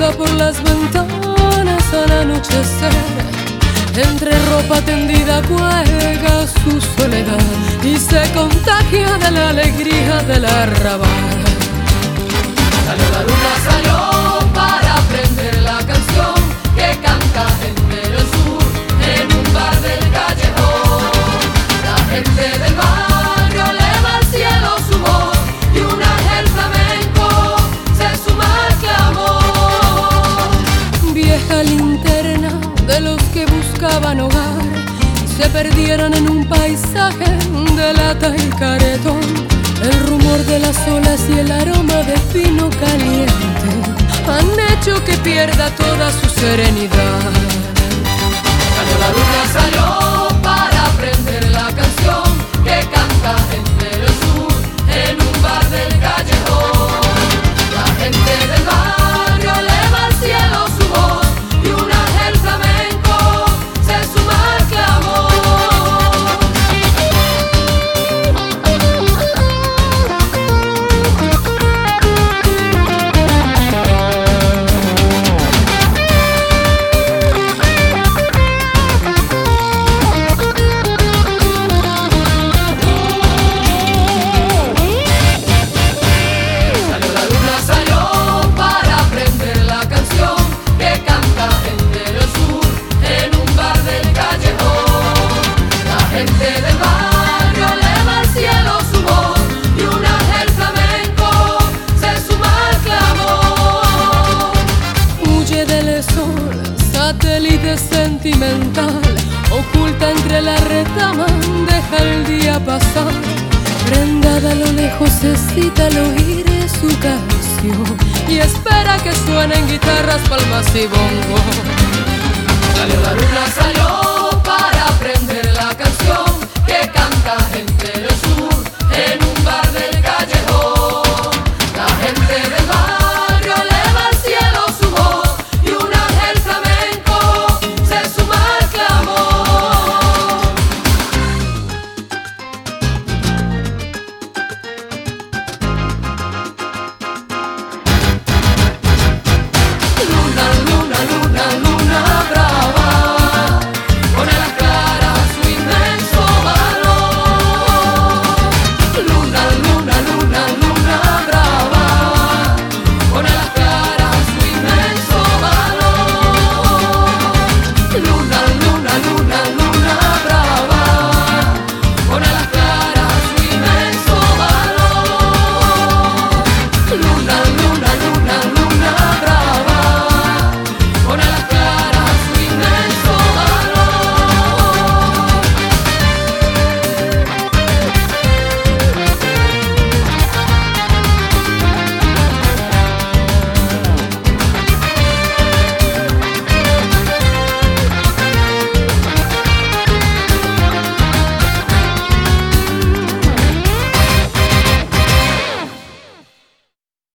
mira por las ventanas al anochecer. Entre ropa tendida cuelga su soledad y se contagia de la alegría del arrabal. Salió la luna, salió para aprender la canción que canta gente del sur en un bar del callejón. La gente del barrio eleva al cielo su voz y un ángel flamenco se suma al clamor. Vieja linterna de los que buscaban hogar, se perdieron en un paisaje de lata y caretón. El rumor de las olas y el aroma de vino caliente han hecho que pierda toda su serenidad. Salió la luna, salió para aprender la canción que canta gente del sur en un bar del callejón. La gente del barrio eleva al cielo su voz y un ángel flamenco se suma al clamor. Satélite sentimental, oculta entre la retama, deja el día pasar. Prendada a lo lejos se cita al oír su canción y espera que suenen guitarras, palmas y bongo. Salió la luna, salió